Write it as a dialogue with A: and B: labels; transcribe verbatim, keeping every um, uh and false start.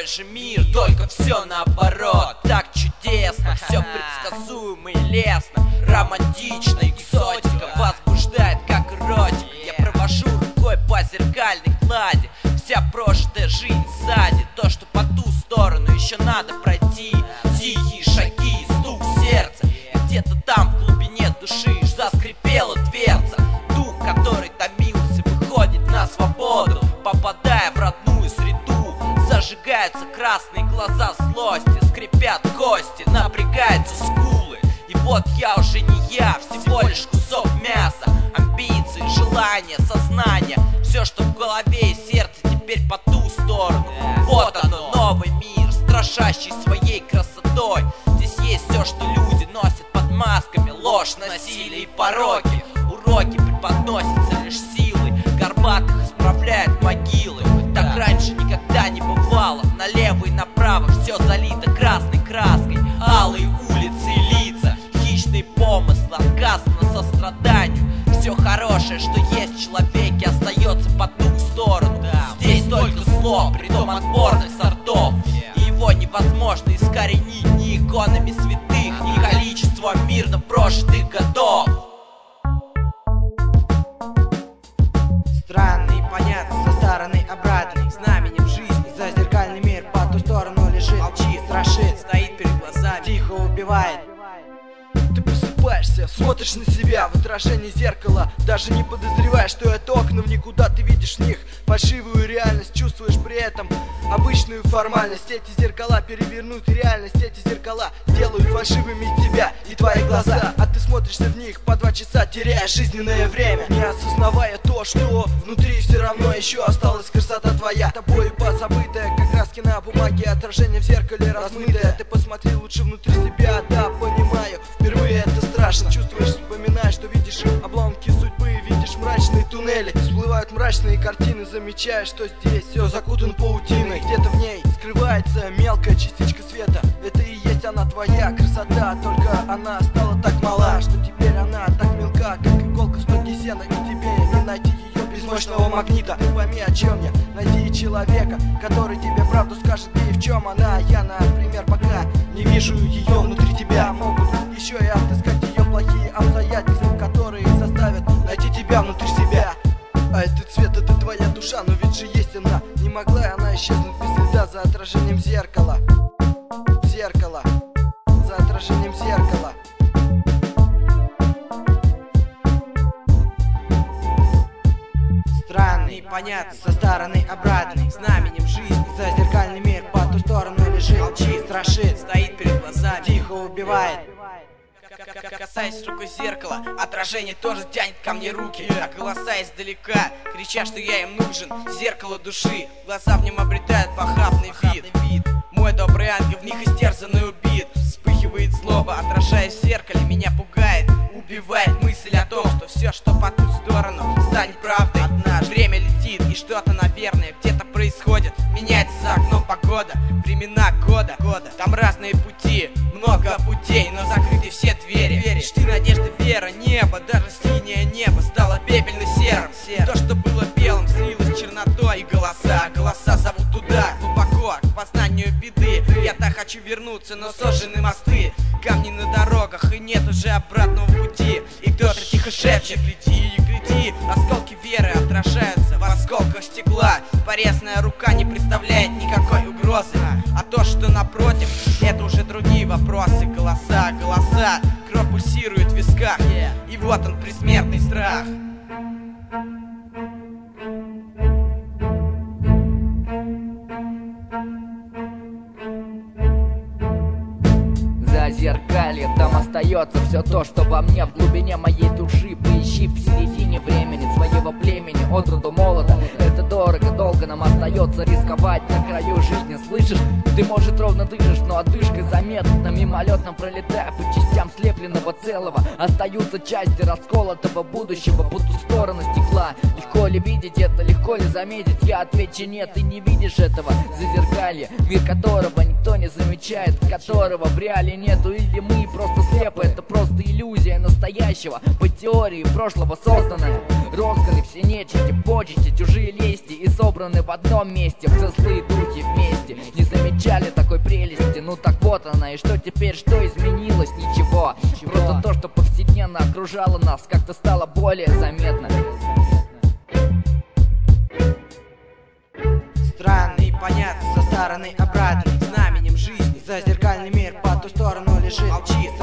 A: же мир, только все наоборот. Так чудесно, все предсказуемо и лестно, романтично, экзотика возбуждает, как эротика. Я провожу рукой по зеркальной глади, вся прожитая жизнь сзади. То, что по ту сторону еще надо пройти. Тихие шаги, стук сердца, где-то там в глубине души заскрипела дверца. Дух, который томился, выходит на свободу, попадая в родную среду. Зажигаются красные глаза злости, скрипят кости, напрягаются скулы. И вот я уже не я, всего лишь кусок мяса. Амбиции, желания, сознание, все, что в голове и сердце, теперь по ту сторону. Вот оно, новый мир, страшащий своей красотой. Здесь есть все, что люди носят под масками: ложь, насилие и пороки. Уроки преподносятся лишь силой, горбатых исправляют могилы. Так раньше никогда не бывало. Налево и направо все залито красной краской. Алые улицы и лица, хищные помыслы, отказано состраданию. Все хорошее, что есть в человеке, остается по ту сторону. Здесь только зло, притом отборных сортов, и его невозможно искоренить ни иконами святых, ни количеством мирно прожитых годов.
B: Странный, понятно, со стороны обратной, знаменем жизни. За зеркальный мир по ту сторону лежит, молчит, страшит, стоит перед глазами, тихо убивает.
C: Ты просыпаешься, смотришь на себя в отражении зеркала, даже не подозревая, что это окна в никуда. Ты видишь в них фальшивую реальность, чувствуешь при этом обычную формальность. Эти зеркала перевернут реальность, эти зеркала делают фальшивыми тебя и твои глаза. А ты смотришься в них по два часа, теряя жизненное время, не осознавая то, что внутри все равно еще осталась красота твоя, тобой позабытая, как краски на бумаге, отражение в зеркале размытое. Ты посмотри лучше внутри себя, да, понимаю, впервые это страшно. Чувствуешь, вспоминаешь, что видишь обломки судьбы, видишь мрачные туннели, всплывают мрачные картины, замечаешь, что здесь все закутано паутиной. Где-то в ней скрывается мелкая частичка света. Это и есть она, твоя красота, только она стала так мала, что теперь она так мелка, как иголка в стоге сена, и тебе не найти ее без мощного магнита. Ты пойми, о чем я, найди человека, который тебе правду скажет, и в чем она. Я, например, пока не вижу ее внутри тебя. Могут еще и отыскать ее плохие обстоятельства, которые заставят найти тебя внутри себя. А этот цвет, это твоя душа, но ведь же есть она. Не могла она исчезнуть без следа за отражением зеркала. Зеркало, за отражением зеркала.
B: Странный, понятно, со стороны обратной, знаменем жизни. За зеркальный мир по ту сторону лежит, молчит, страшит, стоит перед глазами, тихо убивает.
D: Касаясь рукой зеркала, отражение тоже тянет ко мне руки, а голоса издалека кричат, что я им нужен. Зеркало души, глаза в нем обретают похабный вид. Мой добрый ангел в них истерзан и убит. Вспыхивает злоба, отражаясь в зеркале, меня пугает, убивает мысль о том, что все, что по ту сторону, станет правдой. Однажды время летит, и что-то, наверное, где-то происходит. Меняется за окном погода, времена года, года. Там разные пути, много путей, но закрыты все двери. Веришь ты, надежда, вера, небо, даже синее небо стало пепельно-серым. То, что было белым, слилось чернотой. И голоса, голоса зовут туда, глубоко, к познанию беды. Я так хочу вернуться, но сожжены мосты, камни на дорогах, и нет уже обратного пути. И кто-то тихо шепчет: гляди, гляди, осколки веры отражаются в осколках стекла. Порезанная рука не представляет никакой угрозы, а то, что напротив, это уже другие вопросы. Голоса, голоса, кровь пульсирует в висках, и вот он, предсмертный страх.
E: Зеркалье, там остается все то, что во мне, в глубине моей души. Поищи в середине времени своего племени, от роду молода. Это дорого, долго нам остается рисковать на краю жизни, слышишь? Ты, может, ровно дышишь, но одышка заметна, мимолетно пролетая по частям слепленного целого. Остаются части расколотого будущего по ту сторону стекла. Легко ли видеть это, легко ли заметить? Я отвечу: нет, ты не видишь этого зазеркалья, мир которого никто не замечает, которого в реале нету правду, или мы просто слепы. Это просто иллюзия настоящего, по теории прошлого созданная. Росканы все нечисти, почести, чужие лести, и собраны в одном месте все злые духи вместе. Не замечали такой прелести, ну так вот она. И что теперь, что изменилось? Ничего, просто то, что повседневно окружало нас, как-то стало более заметно.
B: Странный, понятный, со стороны обратный, знаменем жизни. Зазеркальный мир по ту сторону лежит чист.